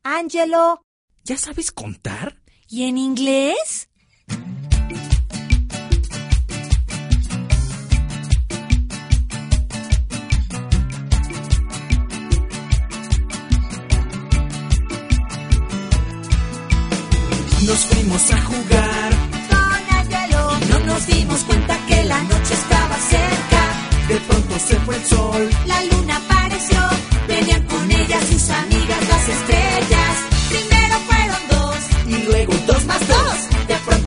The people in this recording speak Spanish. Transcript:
Angelo. ¿Ya sabes contar? ¿Y en inglés? Nos fuimos a jugar Con Angelo. y no nos dimos cuenta que la noche estaba cerca. De pronto se fue el sol. La luna